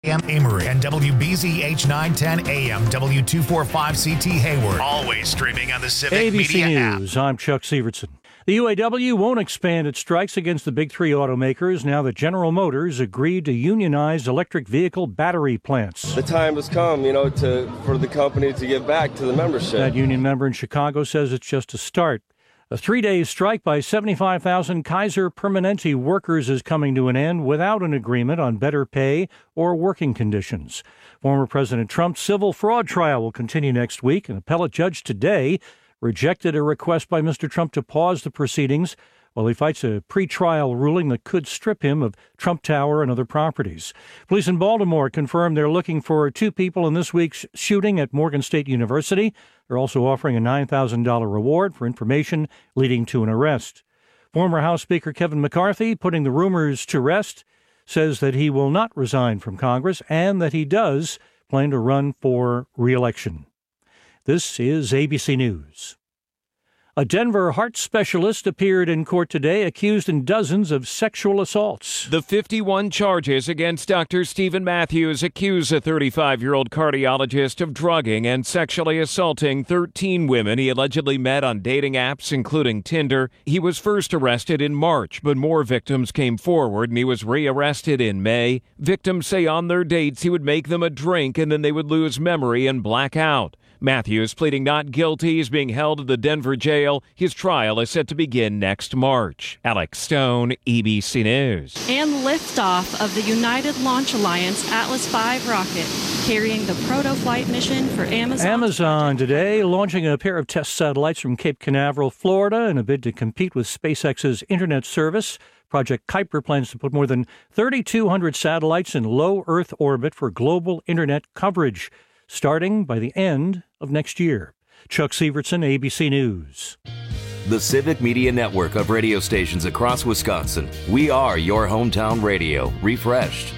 AM Amory and WBZH 910 AM W245CT Hayward. Always streaming on the Civic ABC Media News, I'm Chuck Severson. The UAW won't expand its strikes against the big three automakers now that General Motors agreed to unionize electric vehicle battery plants. The time has come, for the company to give back to the membership. That union member in Chicago says it's just a start. A 3-day strike by 75,000 Kaiser Permanente workers is coming to an end without an agreement on better pay or working conditions. Former President Trump's civil fraud trial will continue next week. An appellate judge today rejected a request by Mr. Trump to pause the proceedings while he fights a pretrial ruling that could strip him of Trump Tower and other properties. Police in Baltimore confirmed they're looking for 2 people in this week's shooting at Morgan State University. They're also offering a $9,000 reward for information leading to an arrest. Former House Speaker Kevin McCarthy, putting the rumors to rest, says that he will not resign from Congress and that he does plan to run for re-election. This is ABC News. A Denver heart specialist appeared in court today accused in dozens of sexual assaults. The 51 charges against Dr. Stephen Matthews accuse a 35-year-old cardiologist of drugging and sexually assaulting 13 women he allegedly met on dating apps, including Tinder. He was first arrested in March, but more victims came forward, and he was rearrested in May. Victims say on their dates he would make them a drink, and then they would lose memory and black out. Matthews pleading not guilty. He's being held at the Denver jail. His trial is set to begin next March. Alex Stone, ABC News. And liftoff of the United Launch Alliance Atlas V rocket, carrying the proto-flight mission for Amazon. Amazon today launching a pair of test satellites from Cape Canaveral, Florida, in a bid to compete with SpaceX's internet service. Project Kuiper plans to put more than 3,200 satellites in low Earth orbit for global internet coverage, starting by the end of next year. Chuck Severson, ABC News. The Civic Media Network of radio stations across Wisconsin. We are your hometown radio, refreshed.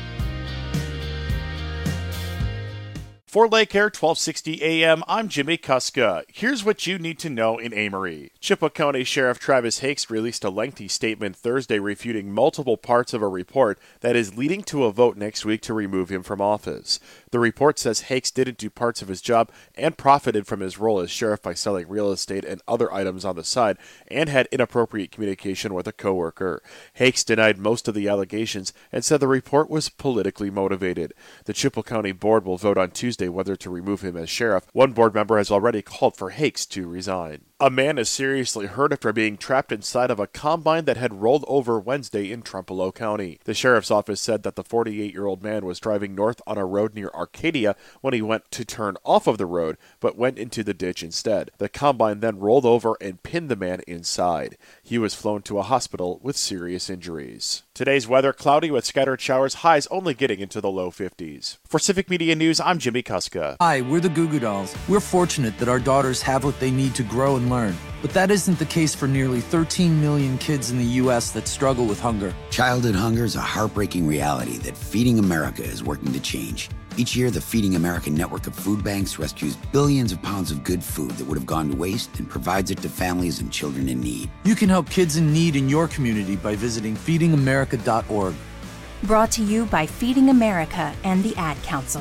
For Lake Air 1260 AM, I'm Jimmy Kuska. Here's what you need to know in Amory. Chippewa County Sheriff Travis Hakes released a lengthy statement Thursday refuting multiple parts of a report that is leading to a vote next week to remove him from office. The report says Hakes didn't do parts of his job and profited from his role as sheriff by selling real estate and other items on the side and had inappropriate communication with a coworker. Hakes denied most of the allegations and said the report was politically motivated. The Chippewa County Board will vote on Tuesday whether to remove him as sheriff. One board member has already called for Hakes to resign. A man is seriously hurt after being trapped inside of a combine that had rolled over Wednesday in Trempealeau County. The sheriff's office said that the 48-year-old man was driving north on a road near Arcadia when he went to turn off of the road, but went into the ditch instead. The combine then rolled over and pinned the man inside. He was flown to a hospital with serious injuries. Today's weather, cloudy with scattered showers, highs only getting into the low 50s. For Civic Media News, I'm Jimmy Kuska. Hi, we're the Goo Goo Dolls. We're fortunate that our daughters have what they need to grow and learn. But that isn't the case for nearly 13 million kids in the U.S. that struggle with hunger. Childhood hunger is a heartbreaking reality that Feeding America is working to change. Each year, the Feeding America network of food banks rescues billions of pounds of good food that would have gone to waste and provides it to families and children in need. You can help kids in need in your community by visiting feedingamerica.org. Brought to you by Feeding America and the Ad Council.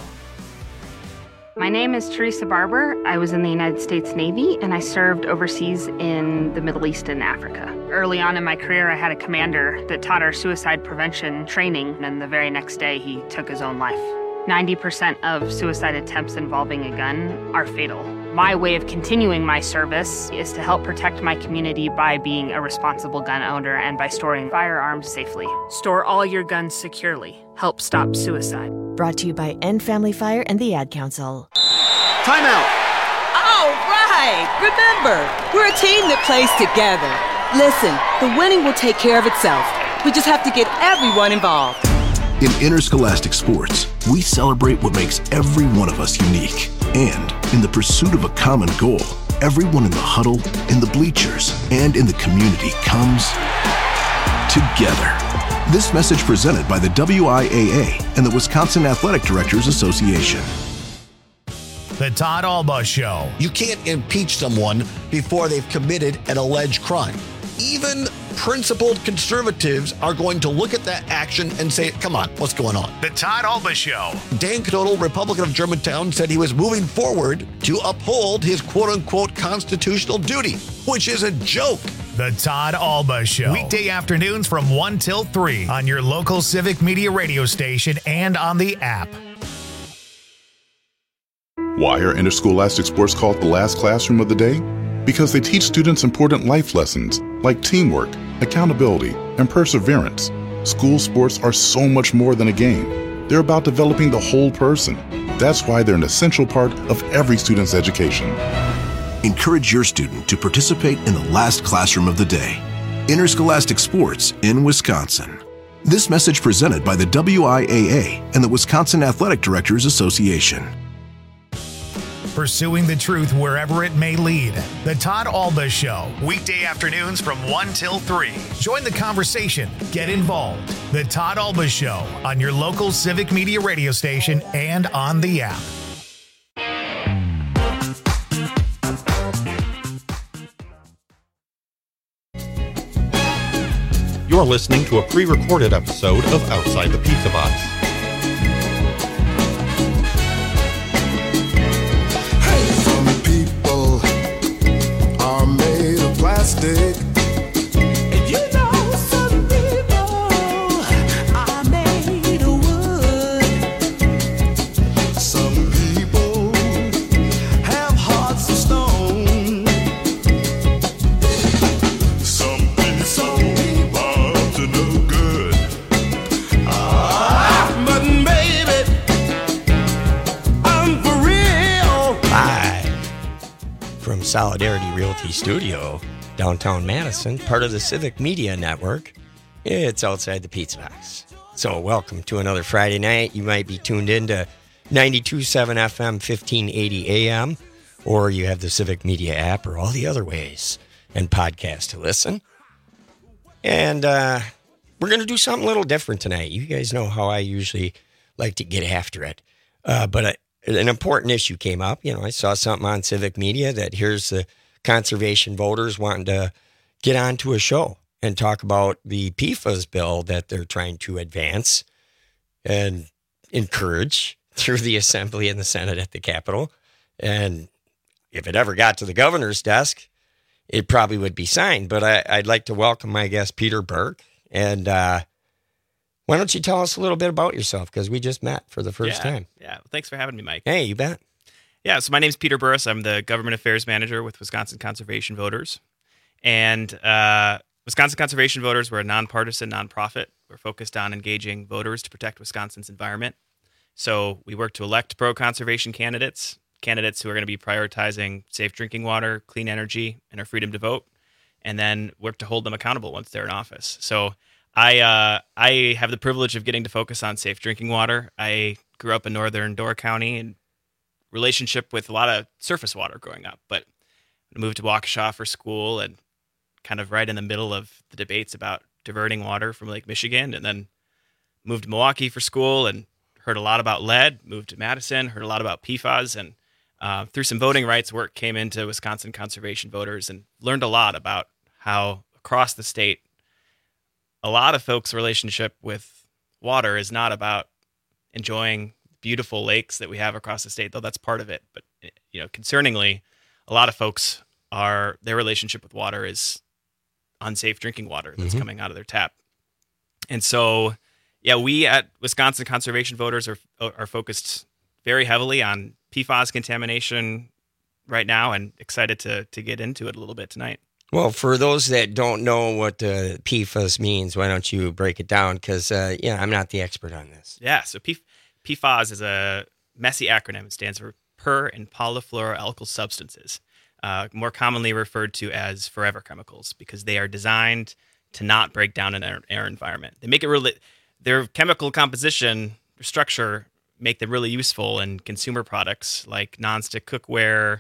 My name is Teresa Barber. I was in the United States Navy, and I served overseas in the Middle East and Africa. Early on in my career, I had a commander that taught our suicide prevention training, and the very next day, he took his own life. 90% of suicide attempts involving a gun are fatal. My way of continuing my service is to help protect my community by being a responsible gun owner and by storing firearms safely. Store all your guns securely. Help stop suicide. Brought to you by End Family Fire and the Ad Council. Timeout! All right! Remember, we're a team that plays together. Listen, the winning will take care of itself. We just have to get everyone involved. In interscholastic sports, we celebrate what makes every one of us unique. And in the pursuit of a common goal, everyone in the huddle, in the bleachers, and in the community comes together. This message presented by the WIAA and the Wisconsin Athletic Directors Association. The Todd Alba Show. You can't impeach someone before they've committed an alleged crime. Even principled conservatives are going to look at that action and say, come on, what's going on? The Todd Alba Show. Dan Knodel, Republican of Germantown, said he was moving forward to uphold his quote-unquote constitutional duty, which is a joke. The Todd Alba Show. Weekday afternoons from 1 till 3 on your local Civic Media radio station and on the app. Why are interscholastic sports called the last classroom of the day? Because they teach students important life lessons like teamwork, accountability, and perseverance. School sports are so much more than a game. They're about developing the whole person. That's why they're an essential part of every student's education. Encourage your student to participate in the last classroom of the day. Interscholastic sports in Wisconsin. This message presented by the WIAA and the Wisconsin Athletic Directors Association. Pursuing the truth wherever it may lead. The Todd Alba Show. Weekday afternoons from 1 till 3. Join the conversation. Get involved. The Todd Alba Show on your local Civic Media radio station and on the app. You're listening to a pre-recorded episode of Outside the Pizza Box. Plastic. And you know some people are made of wood. Some people have hearts of stone. Some people are up to no good. But baby, I'm for real. Live from Solidarity Realty Studio, downtown Madison, part of the Civic Media Network. It's Outside the Pizza Box. So welcome to another Friday night. You might be tuned in to 92.7 FM, 1580 AM, or you have the Civic Media app or all the other ways and podcast to listen. And we're going to do something a little different tonight. You guys know how I usually like to get after it. But an important issue came up. You know, I saw something on Civic Media that here's the conservation voters wanting to get onto a show and talk about the PFAS bill that they're trying to advance and encourage through the Assembly and the Senate at the Capitol. And if it ever got to the governor's desk, it probably would be signed. But I'd like to welcome my guest, Peter Burke. And why don't you tell us a little bit about yourself? Because we just met for the first time. Yeah, thanks for having me, Mike. Hey, you bet. Yeah, so my name's Peter Burris. I'm the Government Affairs Manager with Wisconsin Conservation Voters. And Wisconsin Conservation Voters, we're a nonpartisan nonprofit. We're focused on engaging voters to protect Wisconsin's environment. So we work to elect pro-conservation candidates who are going to be prioritizing safe drinking water, clean energy, and our freedom to vote, and then work to hold them accountable once they're in office. So I have the privilege of getting to focus on safe drinking water. I grew up in northern Door County and relationship with a lot of surface water growing up, but I moved to Waukesha for school and kind of right in the middle of the debates about diverting water from Lake Michigan, and then moved to Milwaukee for school and heard a lot about lead, moved to Madison, heard a lot about PFAS, and through some voting rights work came into Wisconsin Conservation Voters and learned a lot about how across the state, a lot of folks' relationship with water is not about enjoying beautiful lakes that we have across the state, though that's part of it. But, you know, concerningly, a lot of folks their relationship with water is unsafe drinking water that's coming out of their tap. And so, yeah, we at Wisconsin Conservation Voters are focused very heavily on PFAS contamination right now, and excited to get into it a little bit tonight. Well, for those that don't know what PFAS means, why don't you break it down? Because, I'm not the expert on this. Yeah, so PFAS is a messy acronym. It stands for per and polyfluoroalkyl substances, more commonly referred to as forever chemicals, because they are designed to not break down in our environment. They make it their chemical composition, their structure, make them really useful in consumer products like nonstick cookware,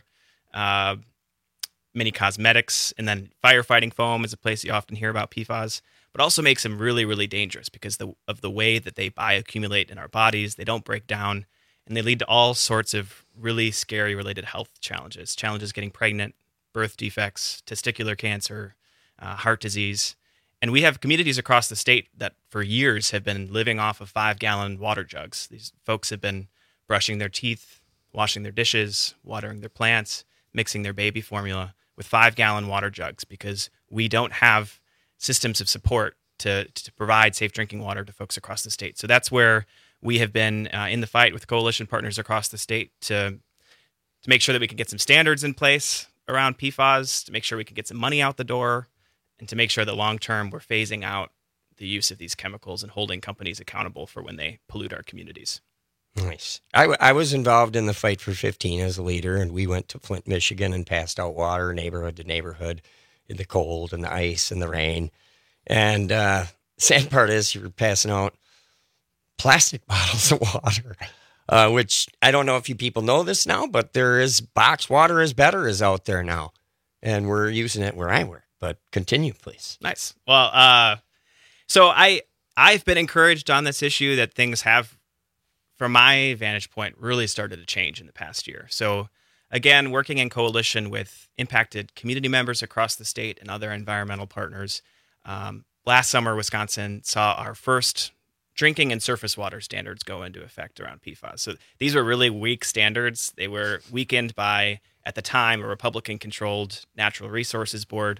many cosmetics, and then firefighting foam is a place you often hear about PFAS, but also makes them really, really dangerous because of the way that they bioaccumulate in our bodies. They don't break down, and they lead to all sorts of really scary related health challenges getting pregnant, birth defects, testicular cancer, heart disease. And we have communities across the state that for years have been living off of 5-gallon water jugs. These folks have been brushing their teeth, washing their dishes, watering their plants, mixing their baby formula with 5-gallon water jugs because we don't have systems of support to provide safe drinking water to folks across the state. So that's where we have been in the fight with coalition partners across the state to make sure that we can get some standards in place around PFAS, to make sure we can get some money out the door, and to make sure that long-term we're phasing out the use of these chemicals and holding companies accountable for when they pollute our communities. Nice. I was involved in the Fight for 15 as a leader, and we went to Flint, Michigan and passed out water neighborhood to neighborhood in the cold and the ice and the rain. And sad part is you're passing out plastic bottles of water, which I don't know if you people know this now, but there is box water is better is out there now, and we're using it where I work. But continue, please. Nice. Well, so I've been encouraged on this issue that things have, from my vantage point, really started to change in the past year. So again, working in coalition with impacted community members across the state and other environmental partners, last summer, Wisconsin saw our first drinking and surface water standards go into effect around PFAS. So these were really weak standards. They were weakened by, at the time, a Republican-controlled Natural Resources Board.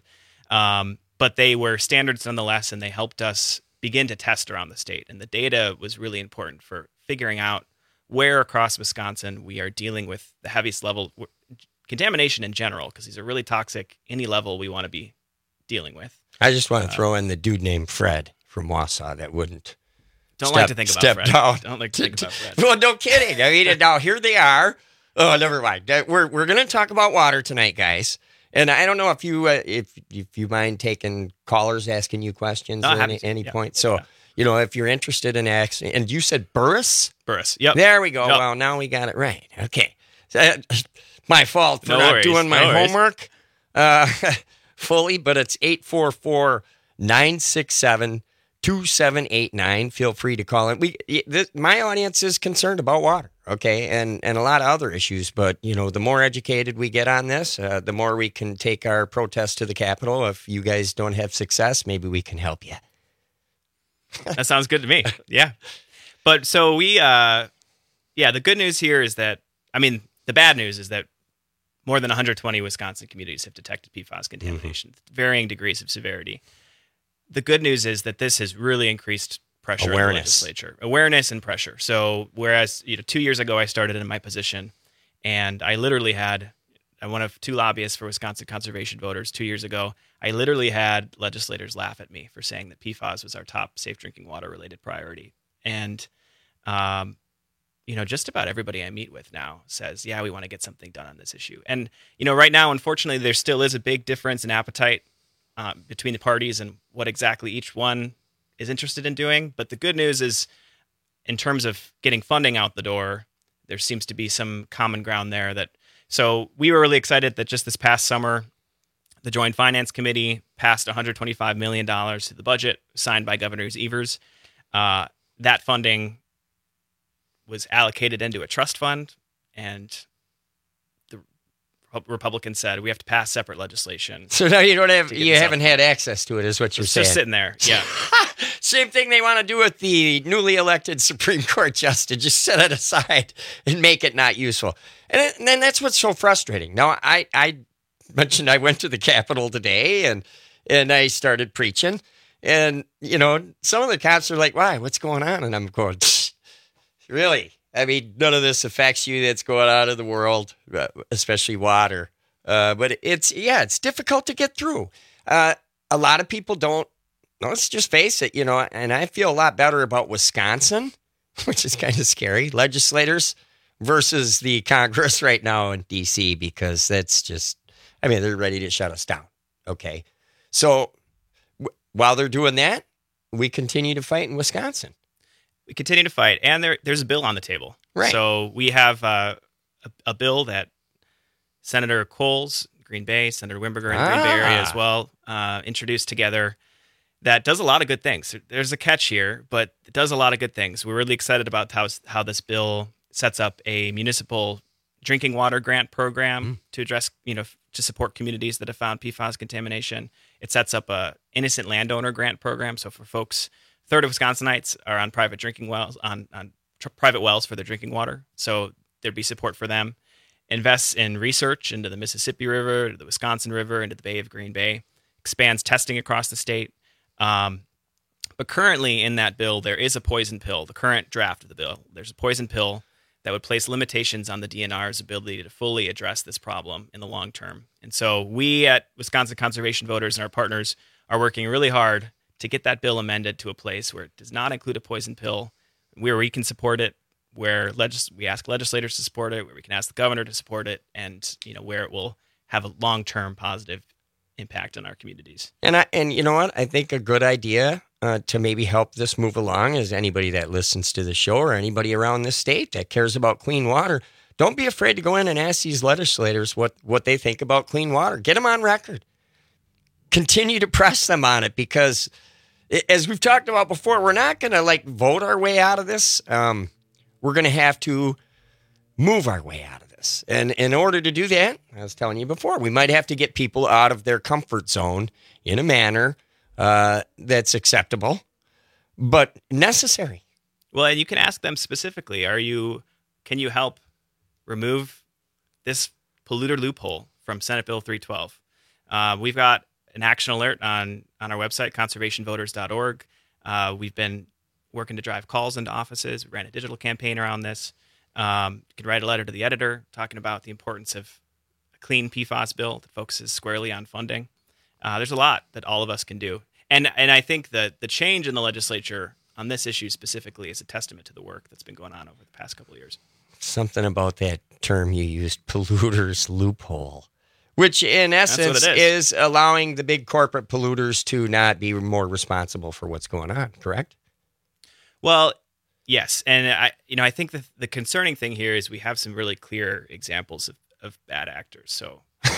But they were standards nonetheless, and they helped us begin to test around the state. And the data was really important for figuring out where across Wisconsin we are dealing with the heaviest level contamination in general, because these are really toxic, any level we want to be dealing with. I just want to throw in the dude named Fred from Wausau that wouldn't Don't like to think about Fred. Don't like to think about Fred. Well, no kidding. I mean, now here they are. Oh, never mind. We're going to talk about water tonight, guys. And I don't know if you if you mind taking callers asking you questions at any point. So, if you're interested in asking, and you said Burris? Burris, yep. There we go. Yep. Well, now we got it right. Okay. My fault for No not worries. doing my No worries. homework fully, but it's 844-967-2789. Feel free to call in. My audience is concerned about water. Okay, and a lot of other issues, but, the more educated we get on this, the more we can take our protest to the Capitol. If you guys don't have success, maybe we can help you. That sounds good to me. Yeah. But so the good news here is that, the bad news is that more than 120 Wisconsin communities have detected PFAS contamination, varying degrees of severity. The good news is that this has really increased pressure on the legislature, awareness and pressure. So whereas 2 years ago I started in my position, and I literally had one of two lobbyists for Wisconsin Conservation Voters 2 years ago, I literally had legislators laugh at me for saying that PFAS was our top safe drinking water related priority. And just about everybody I meet with now says, yeah, we want to get something done on this issue. And right now, unfortunately, there still is a big difference in appetite between the parties and what exactly each one is interested in doing. But the good news is, in terms of getting funding out the door, there seems to be some common ground there. So we were really excited that just this past summer, the Joint Finance Committee passed $125 million to the budget signed by Governor Evers. That funding was allocated into a trust fund, and the Republicans said we have to pass separate legislation. So now you haven't had access to it, is what you're saying. It's just sitting there. Yeah. Same thing they want to do with the newly elected Supreme Court justice. Just set it aside and make it not useful. And then that's what's so frustrating. Now, I mentioned I went to the Capitol today and I started preaching. And, some of the cops are like, why? What's going on? And I'm going, really? None of this affects you that's going on in the world, especially water. But it's difficult to get through. A lot of people don't. Let's just face it, and I feel a lot better about Wisconsin, which is kind of scary, legislators versus the Congress right now in D.C., because that's just, they're ready to shut us down. Okay. So while they're doing that, we continue to fight in Wisconsin. We continue to fight, and there's a bill on the table. Right. So we have a bill that Senator Coles, Green Bay, Senator Wimberger in the Green Bay area as well, introduced together. That does a lot of good things. There's a catch here, but it does a lot of good things. We're really excited about how this bill sets up a municipal drinking water grant program to address, to support communities that have found PFAS contamination. It sets up a innocent landowner grant program. So for folks, a third of Wisconsinites are on private drinking wells, on private wells for their drinking water. So there'd be support for them. Invests in research into the Mississippi River, the Wisconsin River, into the Bay of Green Bay. Expands testing across the state. But currently in that bill, there is a poison pill. The current draft of the bill, there's a poison pill that would place limitations on the DNR's ability to fully address this problem in the long term. And so we at Wisconsin Conservation Voters and our partners are working really hard to get that bill amended to a place where it does not include a poison pill, where we can support it, where we ask legislators to support it, where we can ask the governor to support it, and where it will have a long-term positive impact on our communities. And you know what? I think a good idea to maybe help this move along is anybody that listens to the show or anybody around this state that cares about clean water, don't be afraid to go in and ask these legislators what they think about clean water. Get them on record. Continue to press them on it, because as we've talked about before, we're not going to vote our way out of this. We're going to have to move our way out of this. And in order to do that, I was telling you before, we might have to get people out of their comfort zone in a manner that's acceptable, but necessary. Well, and you can ask them specifically, can you help remove this polluter loophole from Senate Bill 312? We've got an action alert on our website, conservationvoters.org. We've been working to drive calls into offices. We ran a digital campaign around this. You can write a letter to the editor talking about the importance of a clean PFAS bill that focuses squarely on funding. There's a lot that all of us can do. And I think that the change in the legislature on this issue specifically is a testament to the work that's been going on over the past couple of years. Something about that term you used, polluter's loophole, which in essence is allowing the big corporate polluters to not be more responsible for what's going on, correct? Well, yes. And I think the concerning thing here is we have some really clear examples of bad actors. So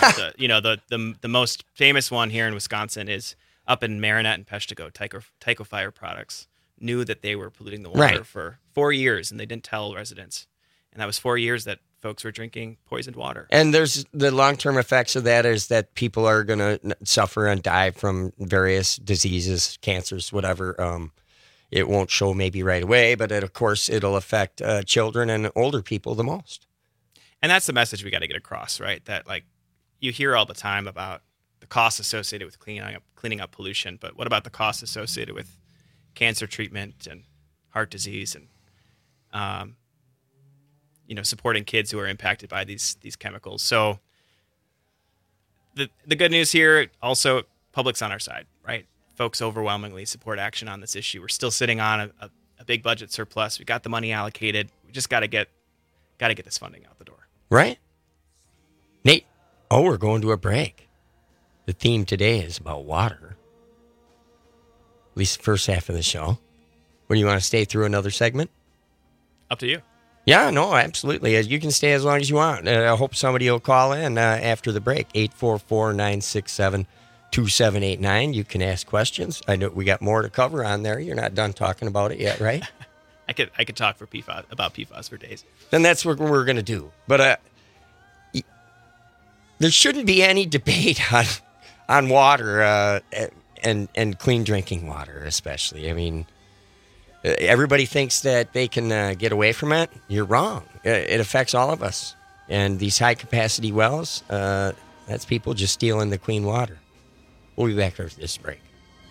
the most famous one here in Wisconsin is up in Marinette and Peshtigo. Tyco Fire Products knew that they were polluting the water for 4 years, and they didn't tell residents. And that was 4 years that folks were drinking poisoned water. And there's the long-term effects of that is that people are going to suffer and die from various diseases, cancers, whatever. It won't show maybe right away, but of course it'll affect children and older people the most. And that's the message we got to get across, right? That you hear all the time about the costs associated with cleaning up pollution, but what about the costs associated with cancer treatment and heart disease and supporting kids who are impacted by these chemicals? So the good news here, also, public's on our side, right? Folks overwhelmingly support action on this issue. We're still sitting on a big budget surplus. We got the money allocated. We just got to get this funding out the door. Right. Nate, we're going to a break. The theme today is about water. At least the first half of the show. When you want to stay through another segment? Up to you. Yeah, no, absolutely. You can stay as long as you want. I hope somebody will call in after the break. 844-967-2789. You can ask questions. I know we got more to cover on there. You're not done talking about it yet, right? I could talk about PFAS for days. Then that's what we're going to do. But there shouldn't be any debate on water and clean drinking water, especially. I mean, everybody thinks that they can get away from it. You're wrong. It affects all of us. And these high-capacity wells, that's people just stealing the clean water. We'll be back after this break.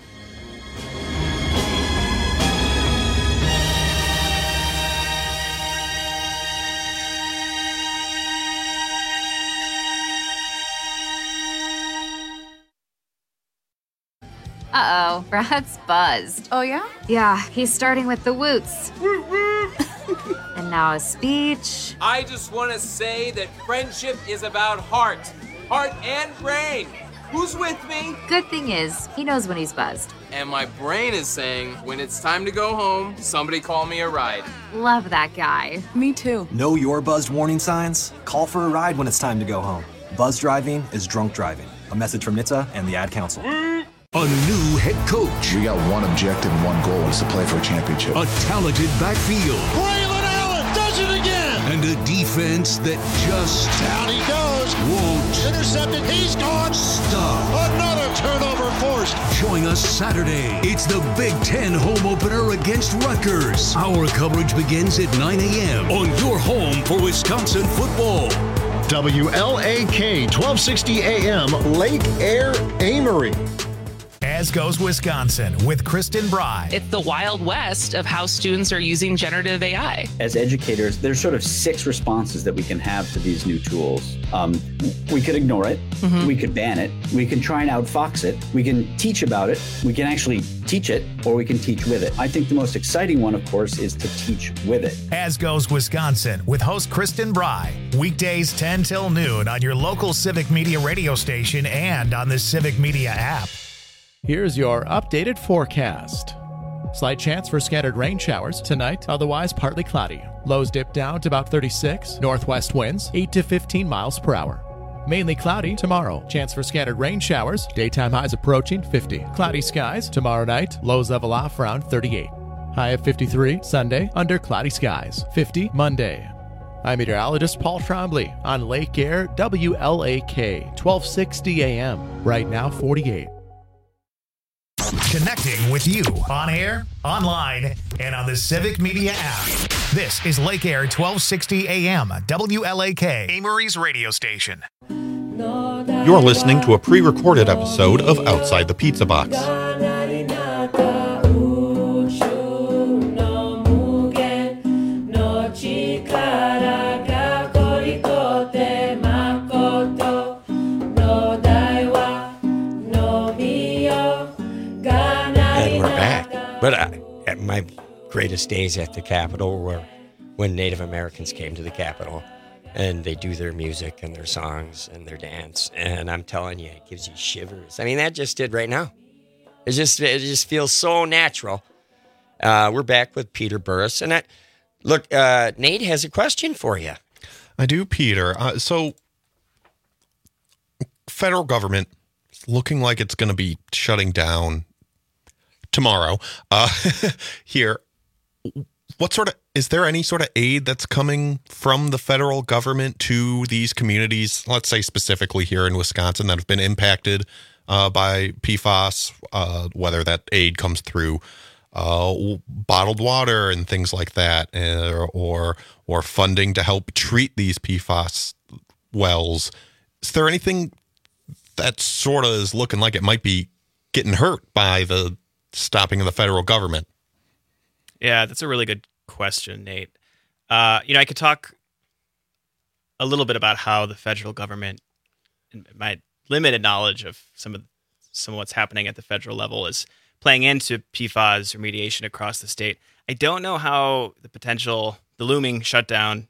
Uh-oh, Brad's buzzed. Oh, yeah? Yeah, he's starting with the woots. And now a speech. I just want to say that friendship is about heart and brain. Who's with me? Good thing is, he knows when he's buzzed. And my brain is saying, when it's time to go home, somebody call me a ride. Love that guy. Me too. Know your buzzed warning signs? Call for a ride when it's time to go home. Buzz driving is drunk driving. A message from NHTSA and the Ad Council. A new head coach. We got one objective and one goal, is to play for a championship. A talented backfield. Braylon Allen does it again. And a defense that just down he goes. Won't intercepted. He's gone. Stop. Another turnover for Join us Saturday. It's the Big Ten home opener against Rutgers. Our coverage begins at 9 a.m. on your home for Wisconsin football. WLAK 1260 AM, Lake Air, Amory. As Goes Wisconsin with Kristen Bry. It's the Wild West of how students are using generative AI. As educators, there's sort of 6 responses that we can have to these new tools. We could ignore it. Mm-hmm. We could ban it. We can try and outfox it. We can teach about it. We can actually teach it, or we can teach with it. I think the most exciting one, of course, is to teach with it. As Goes Wisconsin with host Kristen Bry. Weekdays 10 till noon on your local Civic Media radio station and on the Civic Media app. Here's your updated forecast. Slight chance for scattered rain showers tonight, otherwise partly cloudy. Lows dip down to about 36. Northwest winds 8 to 15 miles per hour. Mainly cloudy tomorrow. Chance for scattered rain showers. Daytime highs approaching 50. Cloudy skies tomorrow night. Lows level off around 38. High of 53 Sunday under cloudy skies. 50 Monday. I'm meteorologist Paul Trombley on Lake Air, WLAK 1260 AM. Right now 48. Connecting with you on air, online, and on the Civic Media app. This is Lake Air 1260 AM, WLAK, Amory's radio station. You're listening to a pre-recorded episode of Outside the Pizza Box. But at my greatest days at the Capitol were when Native Americans came to the Capitol, and they do their music and their songs and their dance, and I'm telling you, it gives you shivers. I mean, that just did right now. It just feels so natural. We're back with Peter Burris, and look, Nate has a question for you. I do, Peter. So, federal government is looking like it's going to be shutting down tomorrow. Here, is there any sort of aid that's coming from the federal government to these communities, let's say specifically here in Wisconsin, that have been impacted by PFAS, whether that aid comes through bottled water and things like that, or funding to help treat these PFAS wells? Is there anything that sort of is looking like it might be getting hurt by the stopping of the federal government? Yeah, that's a really good question, Nate. I could talk a little bit about how the federal government, in my limited knowledge of some of what's happening at the federal level, is playing into PFAS remediation across the state. I don't know how the looming shutdown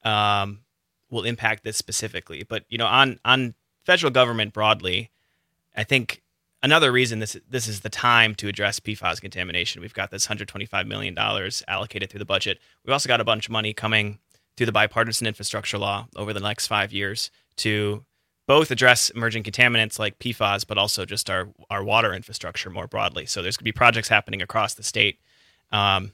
will impact this specifically, but on federal government broadly, I think another reason this is the time to address PFAS contamination. We've got this $125 million allocated through the budget. We've also got a bunch of money coming through the bipartisan infrastructure law over the next 5 years to both address emerging contaminants like PFAS, but also just our water infrastructure more broadly. So there's going to be projects happening across the state, and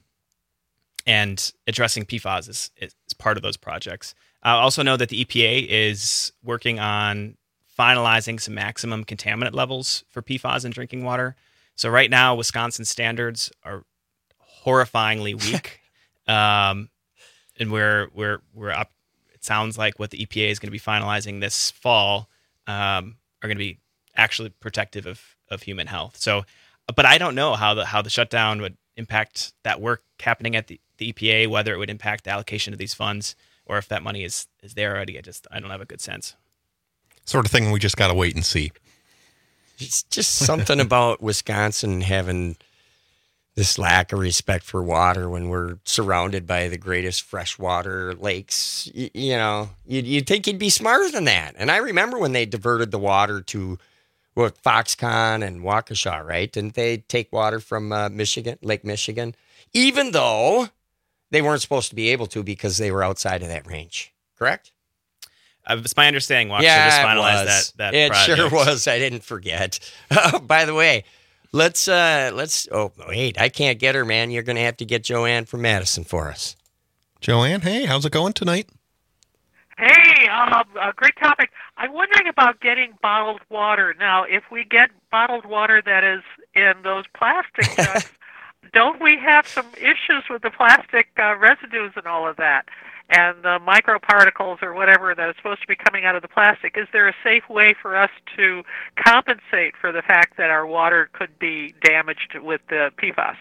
addressing PFAS is part of those projects. I also know that the EPA is working on finalizing some maximum contaminant levels for PFAS in drinking water. So right now, Wisconsin standards are horrifyingly weak, and we're up. It sounds like what the EPA is going to be finalizing this fall are going to be actually protective of human health. So, but I don't know how the shutdown would impact that work happening at the EPA, whether it would impact the allocation of these funds, or if that money is there already. I don't have a good sense. Sort of thing we just got to wait and see. It's just something about Wisconsin having this lack of respect for water when we're surrounded by the greatest freshwater lakes. You'd think you'd be smarter than that. And I remember when they diverted the water to Foxconn and Waukesha, right? Didn't they take water from Lake Michigan, even though they weren't supposed to be able to because they were outside of that range, correct? It's my understanding Waukesha just finalized that it project. Sure was. I didn't forget. By the way, let's oh wait, I can't get her, man. You're going to have to get Joanne from Madison for us. Joanne, hey, how's it going tonight? Hey, A great topic. I'm wondering about getting bottled water. Now, if we get bottled water that is in those plastic jugs, don't we have some issues with the plastic residues and all of that? And the microparticles or whatever that is supposed to be coming out of the plastic. Is there a safe way for us to compensate for the fact that our water could be damaged with the PFAS?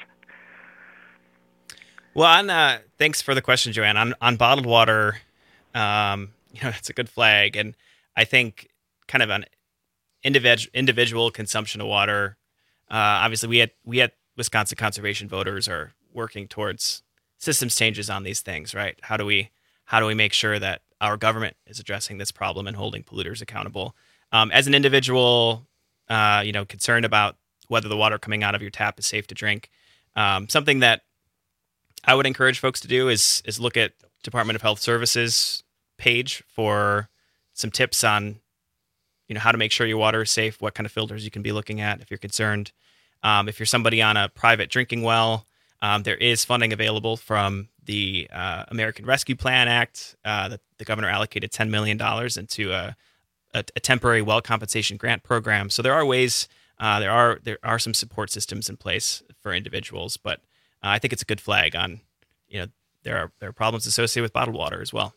Well, thanks for the question, Joanne. On bottled water, it's a good flag, and I think kind of an individual consumption of water. Obviously, we at Wisconsin Conservation Voters are working towards systems changes on these things, right? How do we make sure that our government is addressing this problem and holding polluters accountable? As an individual, concerned about whether the water coming out of your tap is safe to drink, something that I would encourage folks to do is look at Department of Health Services page for some tips on, how to make sure your water is safe, what kind of filters you can be looking at if you're concerned. If you're somebody on a private drinking well, there is funding available from the American Rescue Plan Act that the governor allocated $10 million into a temporary well compensation grant program. So there are ways, there are some support systems in place for individuals, but I think it's a good flag on, there are problems associated with bottled water as well.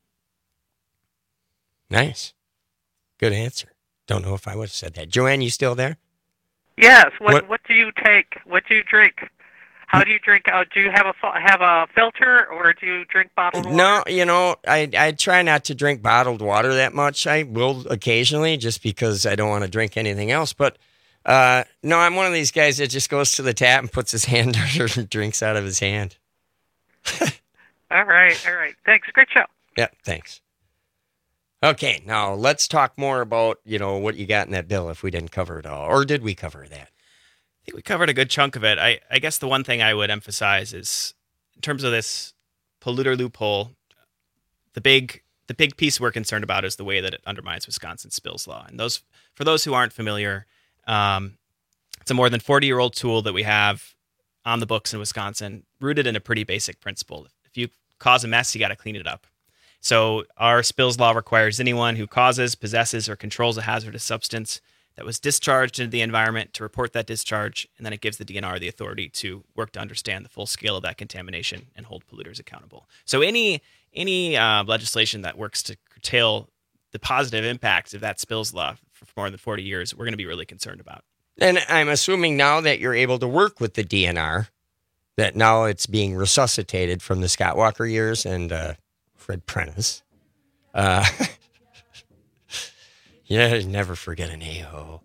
Nice. Good answer. Don't know if I would have said that. Joanne, you still there? Yes. What do you take? What do you drink? How do you drink? Do you have a filter, or do you drink bottled water? No, I try not to drink bottled water that much. I will occasionally, just because I don't want to drink anything else. But no, I'm one of these guys that just goes to the tap and puts his hand under and drinks out of his hand. All right. Thanks. Great show. Yeah, thanks. Okay, now let's talk more about, what you got in that bill if we didn't cover it all. Or did we cover that? I think we covered a good chunk of it. I guess the one thing I would emphasize is, in terms of this polluter loophole, the big piece we're concerned about is the way that it undermines Wisconsin's spills law. And for those who aren't familiar, it's a more than 40-year-old tool that we have on the books in Wisconsin, rooted in a pretty basic principle. If you cause a mess, you got to clean it up. So our spills law requires anyone who causes, possesses, or controls a hazardous substance that was discharged into the environment to report that discharge, and then it gives the DNR the authority to work to understand the full scale of that contamination and hold polluters accountable. So any legislation that works to curtail the positive impacts of that spills law for more than 40 years, we're going to be really concerned about. And I'm assuming now that you're able to work with the DNR, that now it's being resuscitated from the Scott Walker years and Fred Prentice. Yeah, never forget an A-ho.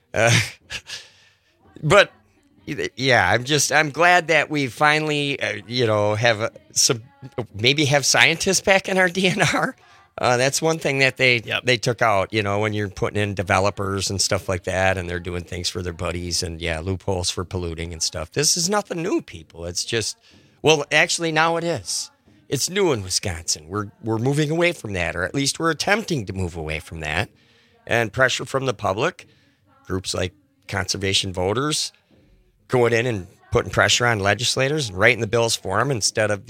But yeah, I'm glad that we finally, have have scientists back in our DNR. That's one thing that they took out, when you're putting in developers and stuff like that, and they're doing things for their buddies and loopholes for polluting and stuff. This is nothing new, people. It's just, actually now it is. It's new in Wisconsin. We're moving away from that, or at least we're attempting to move away from that. And pressure from the public, groups like Conservation Voters, going in and putting pressure on legislators and writing the bills for them instead of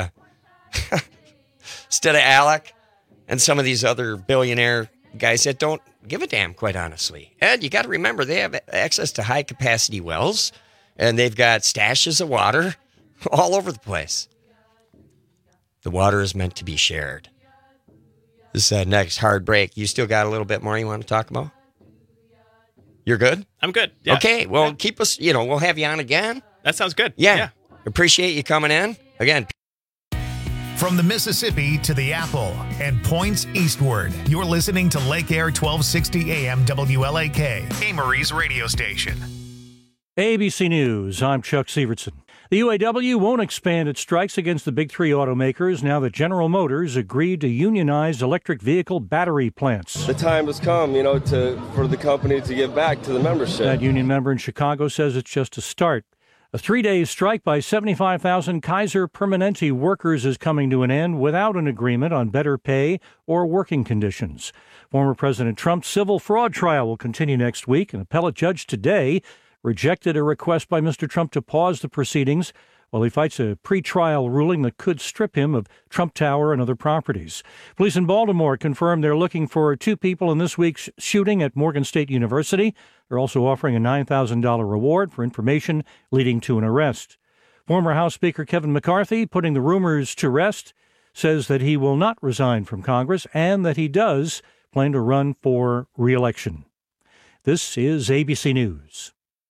Alec and some of these other billionaire guys that don't give a damn, quite honestly. And you got to remember, they have access to high-capacity wells, and they've got stashes of water all over the place. The water is meant to be shared. This next hard break, you still got a little bit more you want to talk about? You're good? I'm good. Yeah. Okay, well, keep us, we'll have you on again. That sounds good. Yeah. Appreciate you coming in. Again. From the Mississippi to the Apple and points eastward, you're listening to Lake Air 1260 AM WLAK, Amory's radio station. ABC News, I'm Chuck Severson. The UAW won't expand its strikes against the big three automakers now that General Motors agreed to unionize electric vehicle battery plants. The time has come, for the company to give back to the membership. That union member in Chicago says it's just a start. A 3-day strike by 75,000 Kaiser Permanente workers is coming to an end without an agreement on better pay or working conditions. Former President Trump's civil fraud trial will continue next week. An appellate judge today rejected a request by Mr. Trump to pause the proceedings while he fights a pretrial ruling that could strip him of Trump Tower and other properties. Police in Baltimore confirmed they're looking for 2 people in this week's shooting at Morgan State University. They're also offering a $9,000 reward for information leading to an arrest. Former House Speaker Kevin McCarthy, putting the rumors to rest, says that he will not resign from Congress and that he does plan to run for re-election. This is ABC News.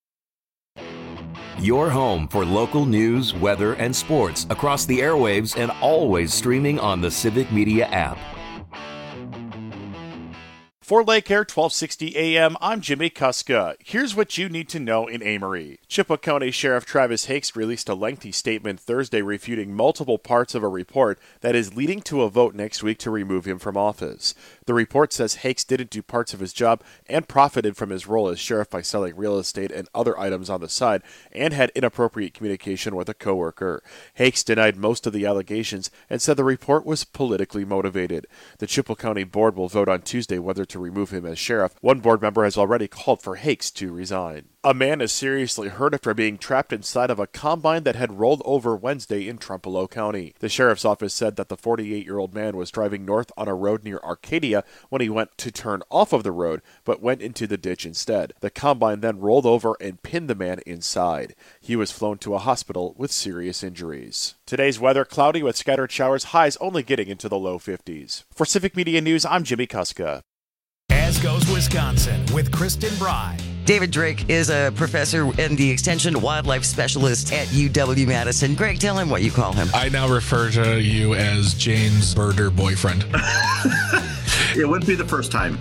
Your home for local news, weather, and sports across the airwaves and always streaming on the Civic Media app. For Lake Air 1260 AM, I'm Jimmy Kuska. Here's what you need to know in Amory. Chippewa County Sheriff Travis Hakes released a lengthy statement Thursday refuting multiple parts of a report that is leading to a vote next week to remove him from office. The report says Hakes didn't do parts of his job and profited from his role as sheriff by selling real estate and other items on the side and had inappropriate communication with a coworker. Hakes denied most of the allegations and said the report was politically motivated. The Chippewa County Board will vote on Tuesday whether to remove him as sheriff. One board member has already called for Hakes to resign. A man is seriously hurt after being trapped inside of a combine that had rolled over Wednesday in Trempealeau County. The sheriff's office said that the 48-year-old man was driving north on a road near Arcadia when he went to turn off of the road, but went into the ditch instead. The combine then rolled over and pinned the man inside. He was flown to a hospital with serious injuries. Today's weather, cloudy with scattered showers, highs only getting into the low 50s. For Civic Media News, I'm Jimmy Kuska. As goes Wisconsin with Kristen Bry. David Drake is a professor and the Extension Wildlife Specialist at UW-Madison. Greg, tell him what you call him. I now refer to you as Jane's birder boyfriend. It wouldn't be the first time.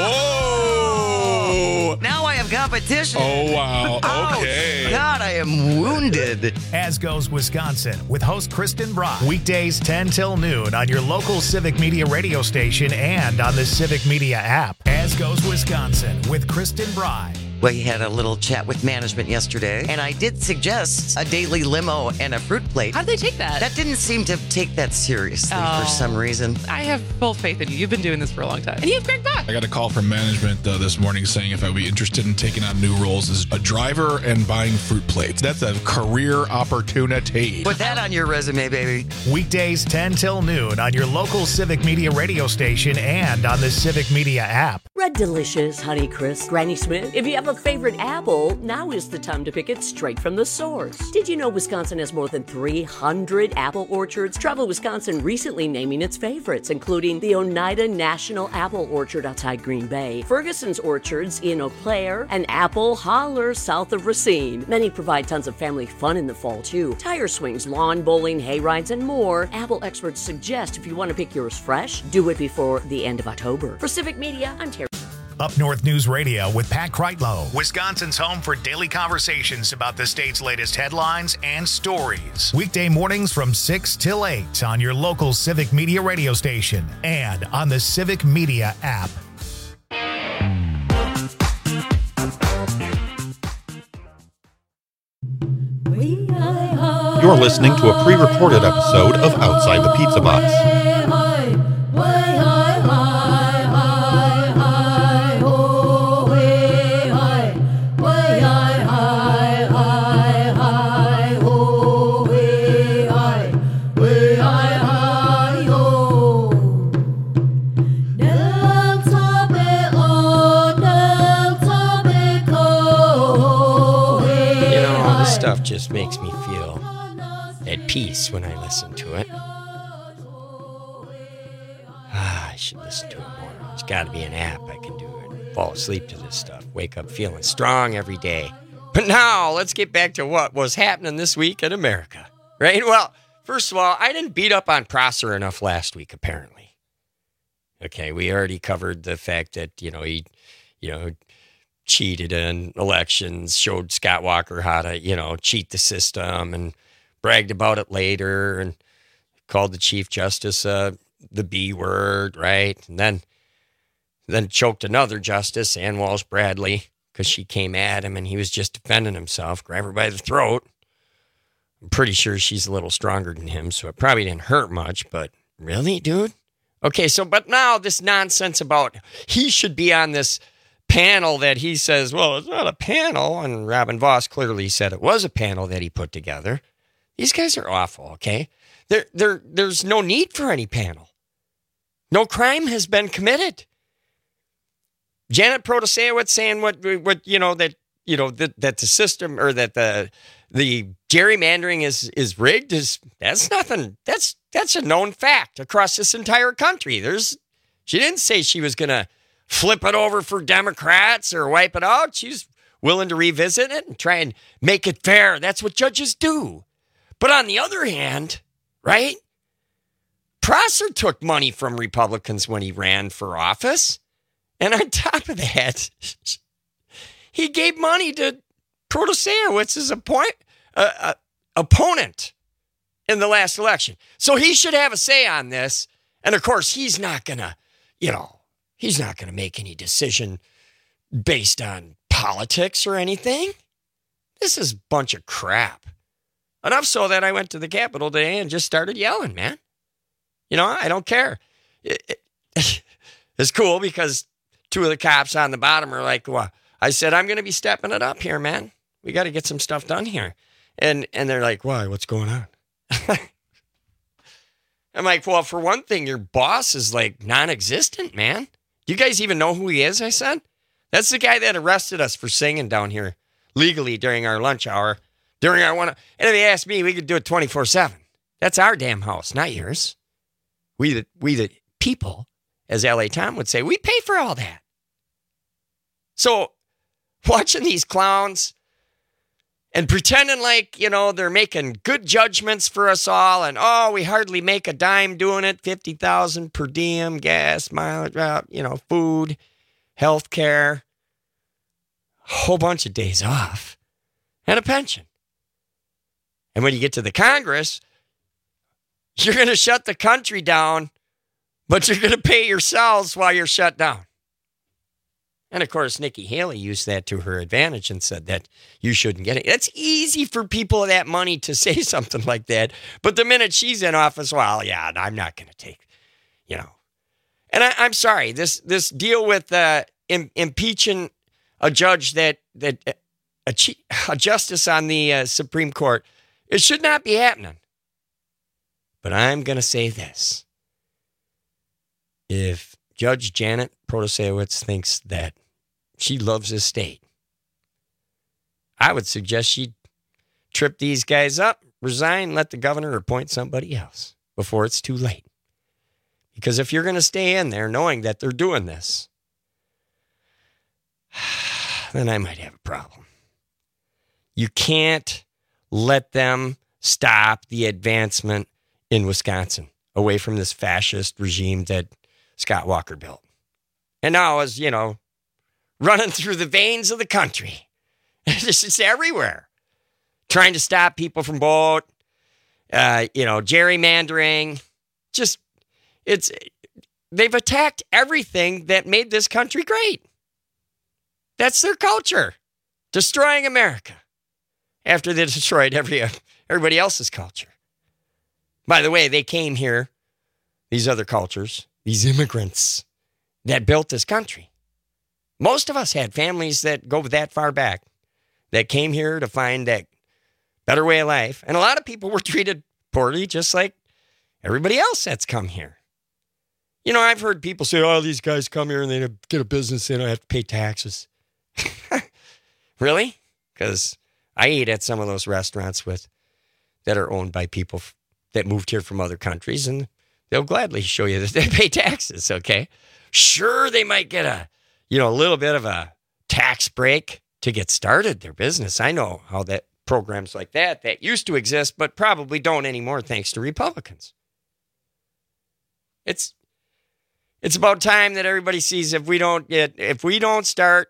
Whoa! Now I have competition. Oh, wow. Okay. Oh, God, I am wounded. As goes Wisconsin with host Kristen Bry. Weekdays 10 till noon on your local Civic Media radio station and on the Civic Media app. As goes Wisconsin with Kristen Bry. We had a little chat with management yesterday, and I did suggest a daily limo and a fruit plate. How did they take that? That didn't seem to take that seriously for some reason. I have full faith in you. You've been doing this for a long time. And you have Greg Buck. I got a call from management this morning saying if I would be interested in taking on new roles as a driver and buying fruit plates. That's a career opportunity. Put that on your resume, baby. Weekdays 10 till noon on your local Civic Media radio station and on the Civic Media app. Red Delicious, Honeycrisp, Granny Smith. If you have a favorite apple, now is the time to pick it straight from the source. Did you know Wisconsin has more than 300 apple orchards? Travel Wisconsin recently naming its favorites, including the Oneida National Apple Orchard outside Green Bay, Ferguson's Orchards in Eau Claire, and Apple Holler south of Racine. Many provide tons of family fun in the fall, too. Tire swings, lawn bowling, hay rides, and more. Apple experts suggest if you want to pick yours fresh, do it before the end of October. For Civic Media, I'm Terry. Up North News Radio with Pat Kreitlow, Wisconsin's home for daily conversations about the state's latest headlines and stories. Weekday mornings from 6 till 8 on your local Civic Media radio station and on the Civic Media app. You're listening to a pre-recorded episode of Outside the Pizza Box. Stuff just makes me feel at peace when I listen to it. I should listen to it more. There's got to be an app I can do it. Fall asleep to this stuff. Wake up feeling strong every day. But now, let's get back to what was happening this week in America. Right? Well, first of all, I didn't beat up on Prosser enough last week, apparently. Okay, we already covered the fact that, he cheated in elections, showed Scott Walker how to, cheat the system and bragged about it later and called the Chief Justice the B word, right? And then choked another justice, Ann Walsh Bradley, because she came at him and he was just defending himself, grabbed her by the throat. I'm pretty sure she's a little stronger than him, so it probably didn't hurt much, but really, dude? Okay, but now this nonsense about he should be on this panel that he says, well, it's not a panel, and Robin Voss clearly said it was a panel that he put together. These guys are awful, okay? There's no need for any panel. No crime has been committed. Janet Protasewicz saying what that the system or that the gerrymandering is rigged that's nothing. That's a known fact across this entire country. She didn't say she was going to flip it over for Democrats or wipe it out. She's willing to revisit it and try and make it fair. That's what judges do. But on the other hand, right? Prosser took money from Republicans when he ran for office. And on top of that, he gave money to Protasewicz's opponent in the last election. So he should have a say on this. And of course, he's not going to make any decision based on politics or anything. This is a bunch of crap. Enough so that I went to the Capitol today and just started yelling, man. I don't care. It's cool because two of the cops on the bottom are like, well, I said, I'm going to be stepping it up here, man. We got to get some stuff done here. And they're like, why? What's going on? I'm like, well, for one thing, your boss is like non-existent, man. You guys even know who he is, I said? That's the guy that arrested us for singing down here legally during our lunch hour. During our one, and if they asked me, we could do it 24/7. That's our damn house, not yours. We the people, as L.A. Tom would say, we pay for all that. So watching these clowns and pretending like, they're making good judgments for us all and, we hardly make a dime doing it, $50,000 per diem, gas, mileage, food, health care, a whole bunch of days off, and a pension. And when you get to the Congress, you're going to shut the country down, but you're going to pay yourselves while you're shut down. And of course, Nikki Haley used that to her advantage and said that you shouldn't get it. It's easy for people of that money to say something like that. But the minute she's in office, well, yeah, I'm not going to take, And I'm sorry, this deal with impeaching a judge a justice on the Supreme Court, it should not be happening. But I'm going to say this. If Judge Janet Protasewicz thinks that she loves this state, I would suggest she trip these guys up, resign, let the governor appoint somebody else before it's too late. Because if you're going to stay in there knowing that they're doing this, then I might have a problem. You can't let them stop the advancement in Wisconsin away from this fascist regime that Scott Walker built. And now is, running through the veins of the country. It's everywhere. Trying to stop people from vote, gerrymandering. They've attacked everything that made this country great. That's their culture. Destroying America after they destroyed everybody else's culture. By the way, they came here, these other cultures, these immigrants that built this country. Most of us had families that go that far back, that came here to find that better way of life. And a lot of people were treated poorly, just like everybody else that's come here. I've heard people say, these guys come here and they get a business, they don't have to pay taxes. Really? Because I ate at some of those restaurants that are owned by people that moved here from other countries, and they'll gladly show you that they pay taxes, okay? Sure, they might get a little bit of a tax break to get started their business. I know how that programs like that used to exist, but probably don't anymore thanks to Republicans. It's about time that everybody sees if we don't start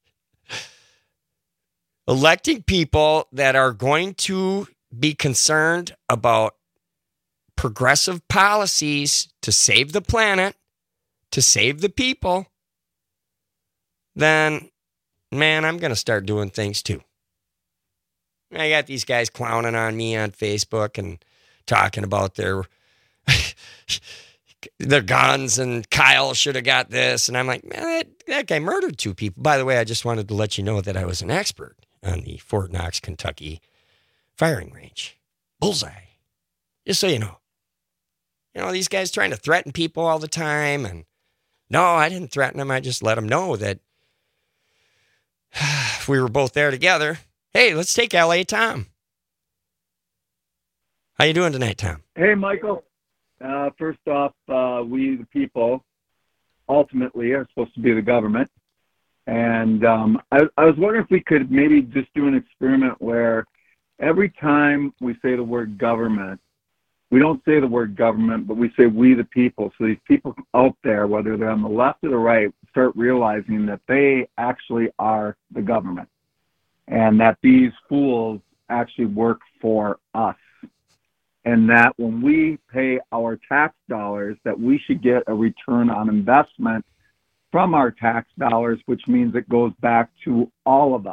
electing people that are going to be concerned about progressive policies to save the planet, to save the people, then, man, I'm going to start doing things too. I got these guys clowning on me on Facebook and talking about their guns and Kyle should have got this. And I'm like, man, that guy murdered 2 people. By the way, I just wanted to let you know that I was an expert on the Fort Knox, Kentucky firing range. Bullseye. Just so you know. You know, these guys trying to threaten people all the time. And no, I didn't threaten them. I just let them know that if we were both there together, hey, let's take L.A. Tom. How you doing tonight, Tom? Hey, Michael. First off, we the people ultimately are supposed to be the government. And I was wondering if we could maybe just do an experiment where every time we say the word government, we don't say the word government, but we say we the people. So these people out there, whether they're on the left or the right, start realizing that they actually are the government and that these fools actually work for us. And that when we pay our tax dollars, that we should get a return on investment from our tax dollars, which means it goes back to all of us.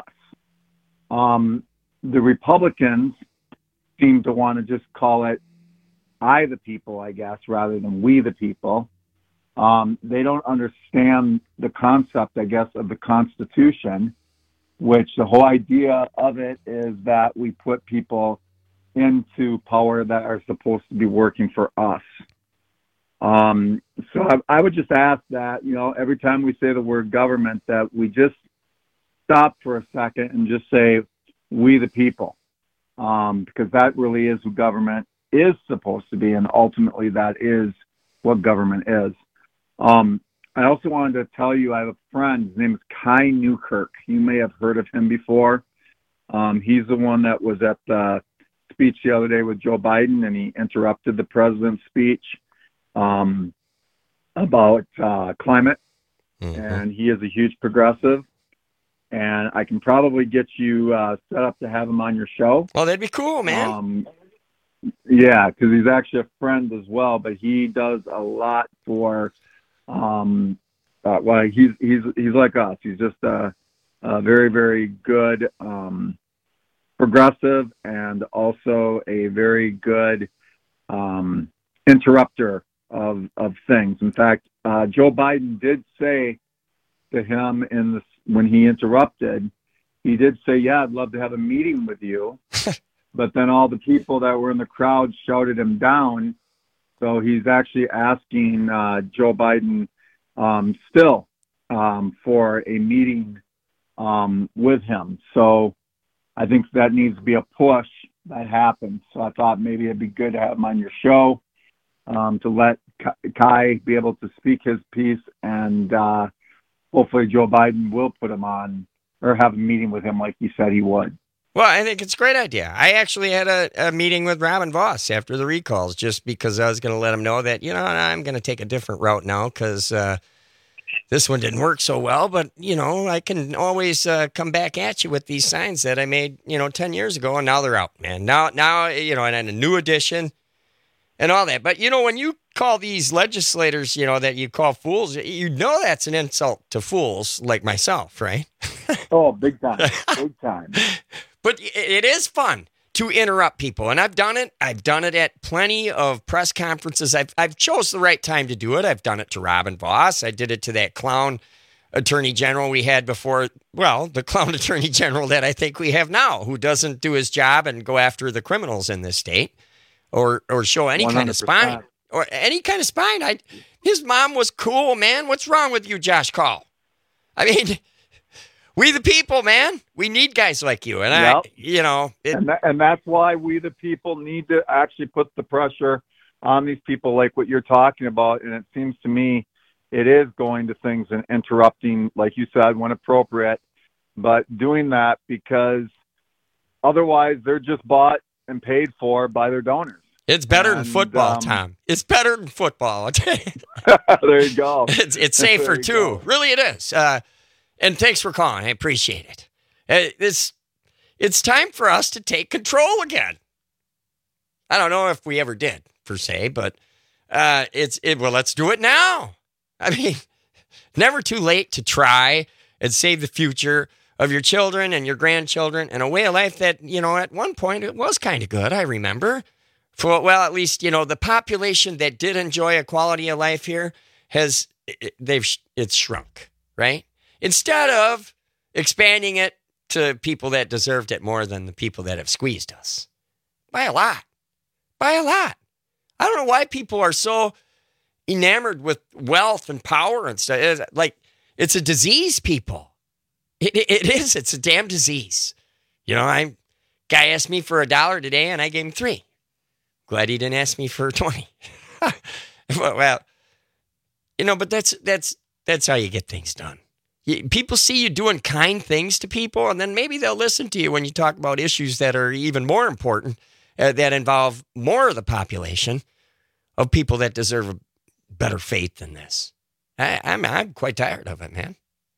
The Republicans seem to want to just call it I the people, I guess, rather than we the people. They don't understand the concept, I guess, of the Constitution, which the whole idea of it is that we put people into power that are supposed to be working for us. So I would just ask that, you know, every time we say the word government, that we just stop for a second and just say we the people, because that really is who government is supposed to be, and ultimately that is what government is. I also wanted to tell you I have a friend. His name is Kai Newkirk. You may have heard of him before. He's the one that was at the speech the other day with Joe Biden, and he interrupted the president's speech about climate. And he is a huge progressive. And I can probably get you set up to have him on your show. Oh, that'd be cool, man. Yeah, because he's actually a friend as well, but he does a lot for, well, he's like us. He's just a very, very good progressive and also a very good interrupter of things. In fact, Joe Biden did say to him when he interrupted, he did say, yeah, I'd love to have a meeting with you. But then all the people that were in the crowd shouted him down. So he's actually asking Joe Biden still for a meeting with him. So I think that needs to be a push that happens. So I thought maybe it'd be good to have him on your show to let Kai be able to speak his piece, and hopefully Joe Biden will put him on or have a meeting with him like he said he would. Well, I think it's a great idea. I actually had a meeting with Robin Voss after the recalls just because I was going to let him know that, you know, I'm going to take a different route now because this one didn't work so well. But, you know, I can always come back at you with these signs that I made, 10 years ago, and now they're out, man. Now, and a new edition and all that. But, when you call these legislators, that you call fools, that's an insult to fools like myself, right? Oh, big time. Big time. But it is fun to interrupt people, and I've done it. I've done it at plenty of press conferences. I've chose the right time to do it. I've done it to Robin Voss. I did it to that clown attorney general we had before. Well, the clown attorney general that I think we have now, who doesn't do his job and go after the criminals in this state, or show any 100%. Kind of spine, or any kind of spine. His mom was cool, man. What's wrong with you, Josh Call? I mean. We the people, man. We need guys like you. And yep. And that's why we the people need to actually put the pressure on these people like what you're talking about. And it seems to me it is going to things and interrupting, like you said, when appropriate, but doing that because otherwise they're just bought and paid for by their donors. It's better than football, Tom. It's better than football. There you go. It's safer, too. Go. Really, it is. And thanks for calling. I appreciate it. It's time for us to take control again. I don't know if we ever did, per se, but let's do it now. I mean, never too late to try and save the future of your children and your grandchildren and a way of life that, at one point it was kind of good, I remember. At least, the population that did enjoy a quality of life here it's shrunk, right? Instead of expanding it to people that deserved it more than the people that have squeezed us. By a lot. By a lot. I don't know why people are so enamored with wealth and power and stuff. It's a disease, people. It is. It's a damn disease. You know, guy asked me for $1 today, and I gave him $3. Glad he didn't ask me for 20. Well, you know, but that's how you get things done. People see you doing kind things to people, and then maybe they'll listen to you when you talk about issues that are even more important, that involve more of the population of people that deserve a better fate than this. I'm quite tired of it, man.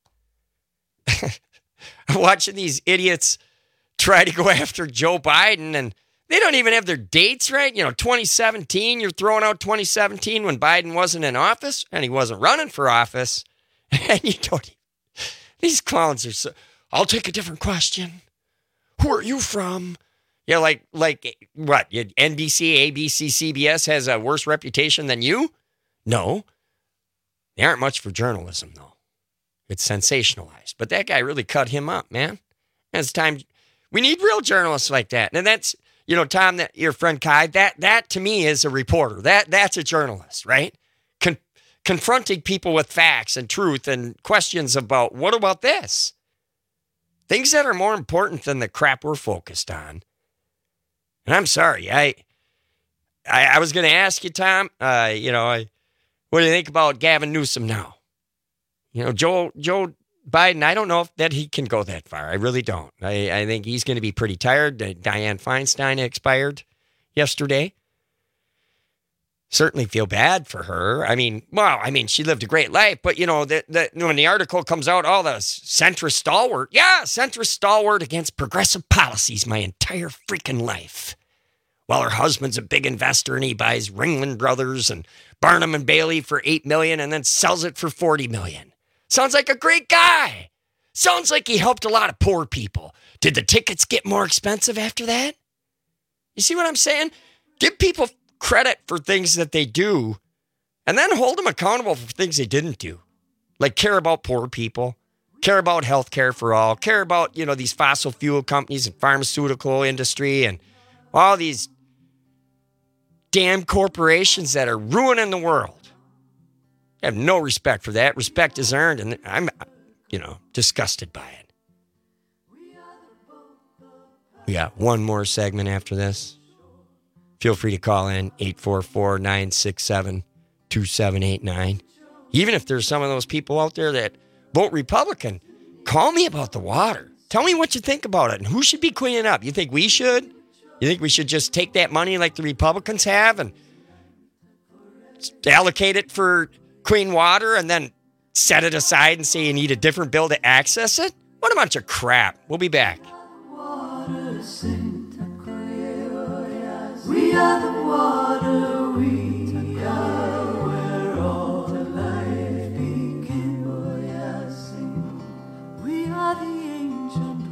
I'm watching these idiots try to go after Joe Biden, and they don't even have their dates right. You know, 2017, you're throwing out 2017 when Biden wasn't in office and he wasn't running for office. And you don't. These clowns are so. I'll take a different question. Who are you from? Yeah, like what? NBC, ABC, CBS has a worse reputation than you? No. They aren't much for journalism, though. It's sensationalized. But that guy really cut him up, man. It's time. We need real journalists like that. And that's, you know, Tom, that your friend Kai, that to me is a reporter. That's a journalist, right? Confronting people with facts and truth and questions about, what about this? Things that are more important than the crap we're focused on. And I'm sorry, I was going to ask you, Tom, what do you think about Gavin Newsom now? You know, Joe Biden, I don't know if that he can go that far. I really don't. I think he's going to be pretty tired. Dianne Feinstein expired yesterday. Certainly feel bad for her. I mean, she lived a great life, but, you know, when the article comes out, all the centrist stalwart against progressive policies my entire freaking life. While her husband's a big investor and he buys Ringling Brothers and Barnum and Bailey for $8 million and then sells it for $40 million. Sounds like a great guy. Sounds like he helped a lot of poor people. Did the tickets get more expensive after that? You see what I'm saying? Give people credit for things that they do, and then hold them accountable for things they didn't do. Like care about poor people, care about health care for all, care about, you know, these fossil fuel companies and pharmaceutical industry and all these damn corporations that are ruining the world. I have no respect for that. Respect is earned, and I'm, disgusted by it. We got one more segment after this. Feel free to call in 844-967-2789. Even if there's some of those people out there that vote Republican, call me about the water. Tell me what you think about it and who should be cleaning up. You think we should? You think we should just take that money like the Republicans have and allocate it for clean water and then set it aside and say you need a different bill to access it? What a bunch of crap. We'll be back. We are the water, we are where all life began. We are the ancient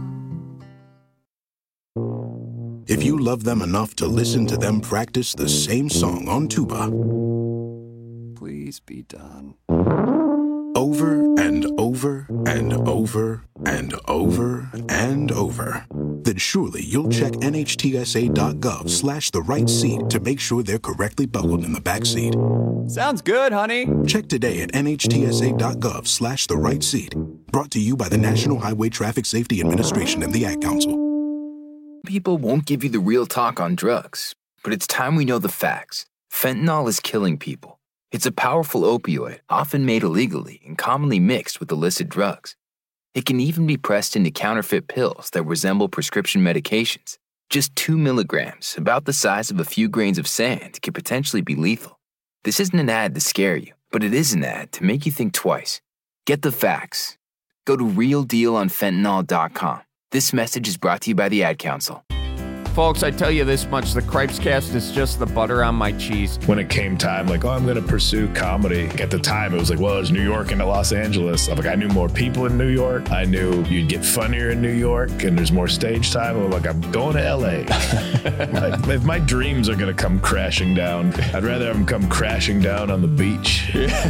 one. If you love them enough to listen to them practice the same song on tuba, please be done. Over and over and over and over and over, then surely you'll check NHTSA.gov/the right seat to make sure they're correctly buckled in the back seat. Sounds good, honey. Check today at NHTSA.gov/the right seat. Brought to you by the National Highway Traffic Safety Administration and the Ad Council. People won't give you the real talk on drugs, but it's time we know the facts. Fentanyl is killing people. It's a powerful opioid, often made illegally and commonly mixed with illicit drugs. It can even be pressed into counterfeit pills that resemble prescription medications. Just 2 milligrams, about the size of a few grains of sand, can potentially be lethal. This isn't an ad to scare you, but it is an ad to make you think twice. Get the facts. Go to realdealonfentanyl.com. This message is brought to you by the Ad Council. Folks, I tell you this much, the Cripescast is just the butter on my cheese. When it came time, I'm going to pursue comedy. At the time, it was there's New York and Los Angeles. I knew more people in New York. I knew you'd get funnier in New York, and there's more stage time. I'm going to L.A. If my dreams are going to come crashing down, I'd rather have them come crashing down on the beach.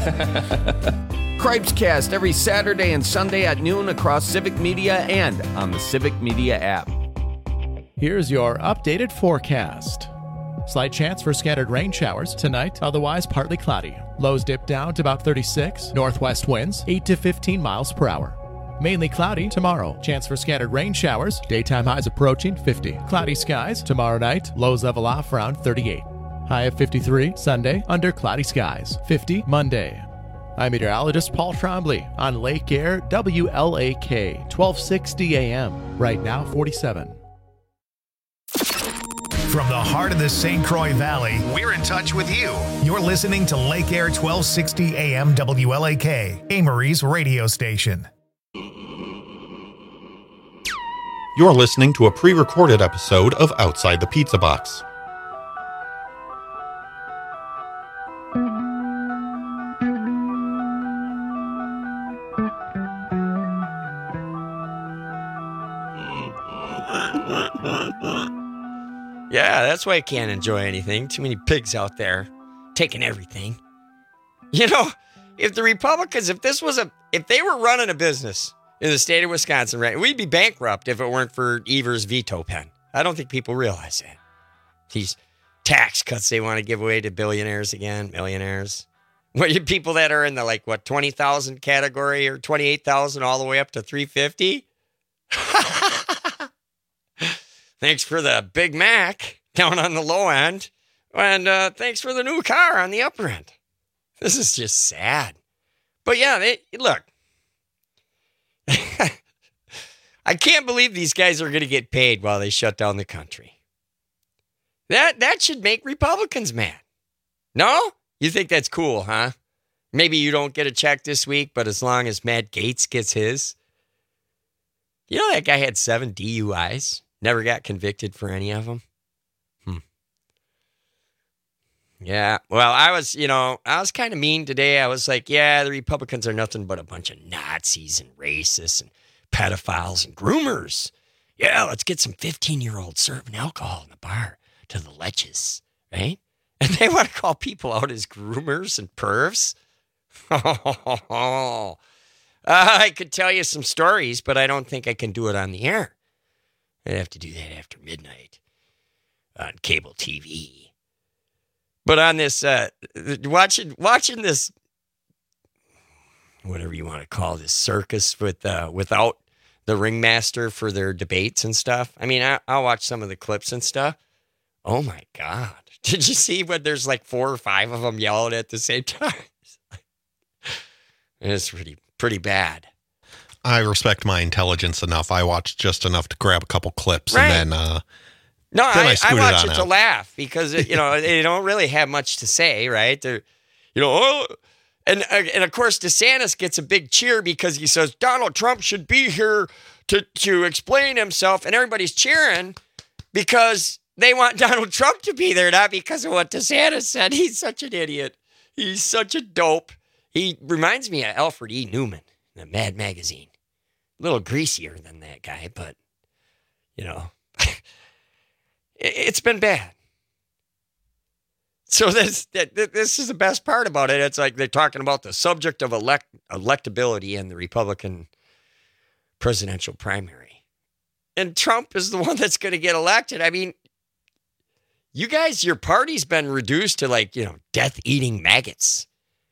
Cripescast every Saturday and Sunday at noon across Civic Media and on the Civic Media app. Here's your updated forecast. Slight chance for scattered rain showers tonight, otherwise partly cloudy. Lows dip down to about 36. Northwest winds 8 to 15 miles per hour. Mainly cloudy tomorrow. Chance for scattered rain showers. Daytime highs approaching 50. Cloudy skies tomorrow night. Lows level off around 38. High of 53 Sunday under cloudy skies. 50 Monday. I'm meteorologist Paul Trombley on Lake Air WLAK 1260 AM. Right now 47. From the heart of the St. Croix Valley, we're in touch with you. You're listening to Lake Air 1260 AM WLAK, Amory's radio station. You're listening to a pre-recorded episode of Outside the Pizza Box. Yeah, that's why I can't enjoy anything. Too many pigs out there taking everything. You know, if the Republicans, if they were running a business in the state of Wisconsin, right, we'd be bankrupt if it weren't for Evers' veto pen. I don't think people realize that. These tax cuts they want to give away to billionaires again, millionaires. What, people that are in the 20,000 category or 28,000 all the way up to 350? Thanks for the Big Mac down on the low end. And thanks for the new car on the upper end. This is just sad. But yeah, look. I can't believe these guys are going to get paid while they shut down the country. That should make Republicans mad. No? You think that's cool, huh? Maybe you don't get a check this week, but as long as Matt Gaetz gets his. You know that guy had 7 DUIs? Never got convicted for any of them? Yeah, well, I was kind of mean today. I was like, yeah, the Republicans are nothing but a bunch of Nazis and racists and pedophiles and groomers. Yeah, let's get some 15-year-olds serving alcohol in the bar to the leches, right? And they want to call people out as groomers and pervs? I could tell you some stories, but I don't think I can do it on the air. I'd have to do that after midnight on cable TV. But on this, watching this, whatever you want to call this circus without the ringmaster for their debates and stuff. I mean, I'll watch some of the clips and stuff. Oh my God. Did you see when there's 4 or 5 of them yelling at the same time? It's pretty bad. I respect my intelligence enough. I watched just enough to grab a couple clips right. and then I watch it to laugh because they don't really have much to say, right? They're, and of course DeSantis gets a big cheer because he says Donald Trump should be here to explain himself, and everybody's cheering because they want Donald Trump to be there, not because of what DeSantis said. He's such an idiot. He's such a dope. He reminds me of Alfred E. Newman, the Mad Magazine. A little greasier than that guy, but it's been bad. So this is the best part about it. It's like they're talking about the subject of electability in the Republican presidential primary. And Trump is the one that's going to get elected. I mean, you guys, your party's been reduced to death-eating maggots.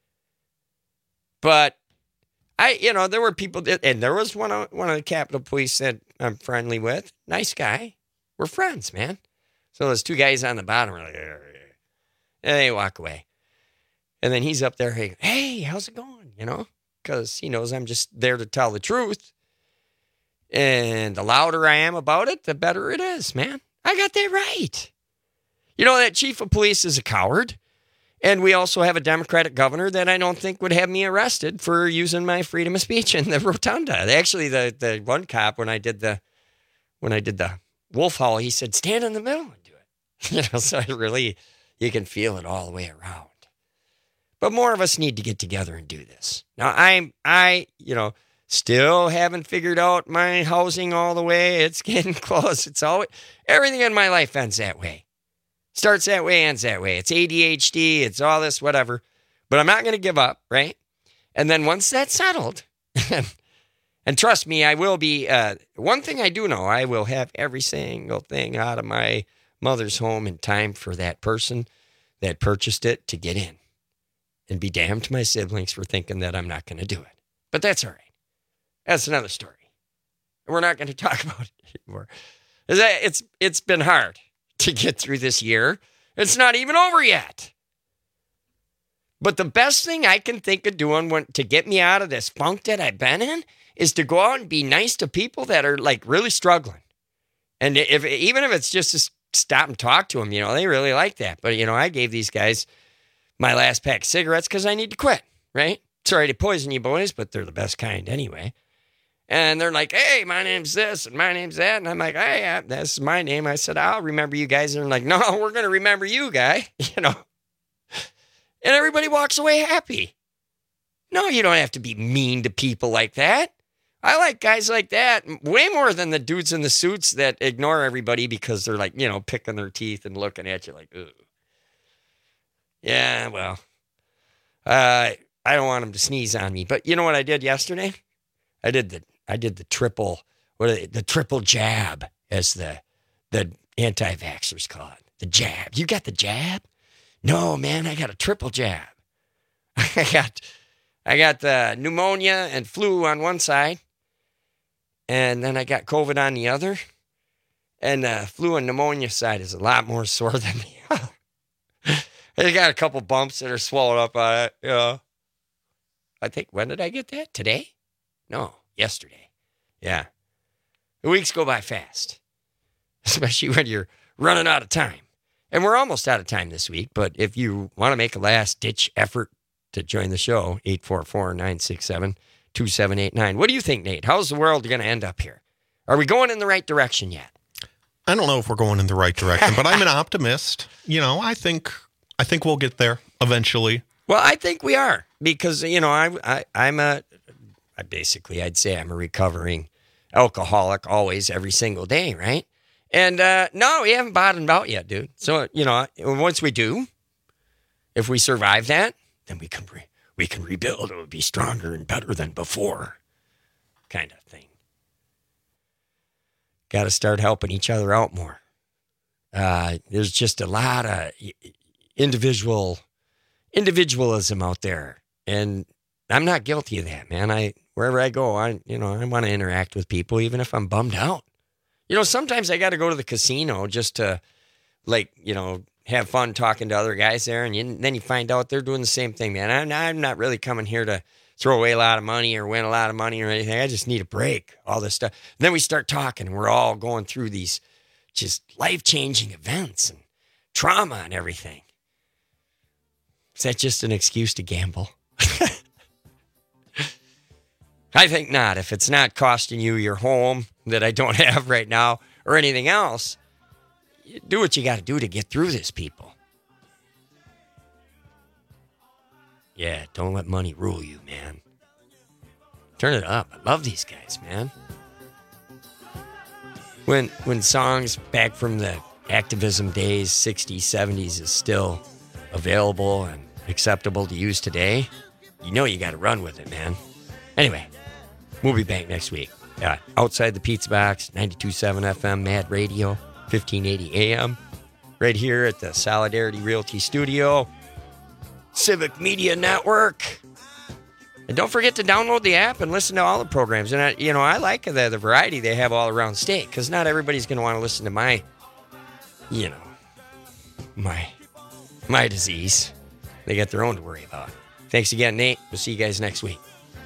But there were people, and there was one of the Capitol Police that I'm friendly with. Nice guy. We're friends, man. So there's 2 guys on the bottom, and they walk away. And then he's up there, hey, how's it going? Because he knows I'm just there to tell the truth. And the louder I am about it, the better it is, man. I got that right. That chief of police is a coward. And we also have a Democratic governor that I don't think would have me arrested for using my freedom of speech in the rotunda. Actually, the one cop, when I did the wolf howl, he said, stand in the middle and do it. So you can feel it all the way around. But more of us need to get together and do this. Now, I still haven't figured out my housing all the way. It's getting close. It's always, everything in my life ends that way. Starts that way, ends that way. It's ADHD, it's all this, whatever. But I'm not going to give up, right? And then once that's settled, and trust me, I will be, one thing I do know, I will have every single thing out of my mother's home in time for that person that purchased it to get in. And be damned to my siblings for thinking that I'm not going to do it. But that's all right. That's another story. We're not going to talk about it anymore. It's been hard to get through this year. It's not even over yet. But the best thing I can think of doing to get me out of this funk that I've been in is to go out and be nice to people that are like really struggling. And even if it's just to stop and talk to them, they really like that. But, I gave these guys my last pack of cigarettes because I need to quit, right? Sorry to poison you boys, but they're the best kind anyway. And they're like, hey, my name's this and my name's that. And I'm like, hey, that's my name. I said, I'll remember you guys. And they're like, no, we're going to remember you, guy. And everybody walks away happy. No, you don't have to be mean to people like that. I like guys like that way more than the dudes in the suits that ignore everybody because they're like, picking their teeth and looking at you like, ugh. Yeah, well, I don't want them to sneeze on me. But you know what I did yesterday? I did the triple, the triple jab, as the anti-vaxxers call it. The jab. You got the jab? No, man, I got a triple jab. I got the pneumonia and flu on one side, and then I got COVID on the other. And the flu and pneumonia side is a lot more sore than the other. I got a couple bumps that are swollen up on it. I think, when did I get that? Today? No, yesterday. Yeah. The weeks go by fast, especially when you're running out of time. And we're almost out of time this week, but if you want to make a last-ditch effort to join the show, 844-967-2789. What do you think, Nate? How's the world going to end up here? Are we going in the right direction yet? I don't know if we're going in the right direction, but I'm an optimist. I think we'll get there eventually. Well, I think we are because, I'd say I'm a recovering alcoholic always, every single day, right? And no, we haven't bottomed out yet, dude. So, once we do, if we survive that, then we can rebuild. It will be stronger and better than before, kind of thing. Got to start helping each other out more. There's just a lot of individualism out there, and I'm not guilty of that, man. Wherever I go, I want to interact with people, even if I'm bummed out. Sometimes I got to go to the casino just to, have fun talking to other guys there, and then you find out they're doing the same thing, man. I'm not really coming here to throw away a lot of money or win a lot of money or anything. I just need a break, all this stuff. And then we start talking, and we're all going through these just life-changing events and trauma and everything. Is that just an excuse to gamble? I think not. If it's not costing you your home that I don't have right now or anything else, do what you got to do to get through this, people. Yeah, don't let money rule you, man. Turn it up. I love these guys, man. When songs back from the activism days, 60s, 70s, is still available and acceptable to use today, you got to run with it, man. Anyway, we'll be back next week. Outside the Pizza Box, 92.7 FM, Mad Radio, 1580 AM, right here at the Solidarity Realty Studio, Civic Media Network. And don't forget to download the app and listen to all the programs. And, I like the variety they have all around state, because not everybody's going to want to listen to my disease. They got their own to worry about. Thanks again, Nate. We'll see you guys next week.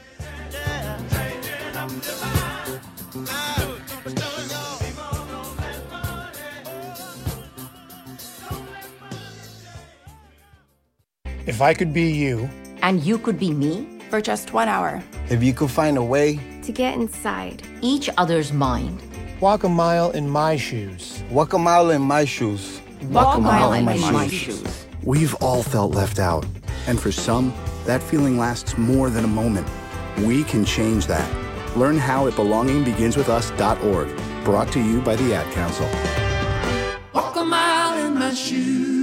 If I could be you. And you could be me? For just 1 hour. If you could find a way. To get inside. Each other's mind. Walk a mile in my shoes. Walk a mile in my shoes. Walk a mile in my shoes. We've all felt left out. And for some, that feeling lasts more than a moment. We can change that. Learn how at belongingbeginswithus.org. Brought to you by the Ad Council. Walk a mile in my shoes.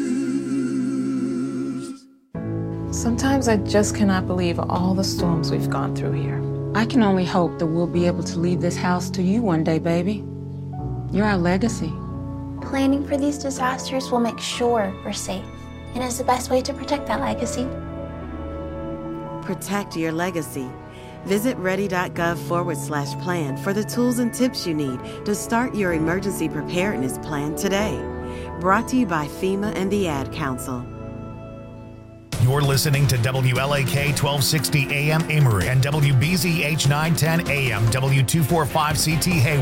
Sometimes I just cannot believe all the storms we've gone through here. I can only hope that we'll be able to leave this house to you one day, baby. You're our legacy. Planning for these disasters will make sure we're safe and is the best way to protect that legacy. Protect your legacy. Visit ready.gov/plan for the tools and tips you need to start your emergency preparedness plan today. Brought to you by FEMA and the Ad Council. You're listening to WLAK 1260 AM Amory and WBZH 910 AM W245CT Hayward.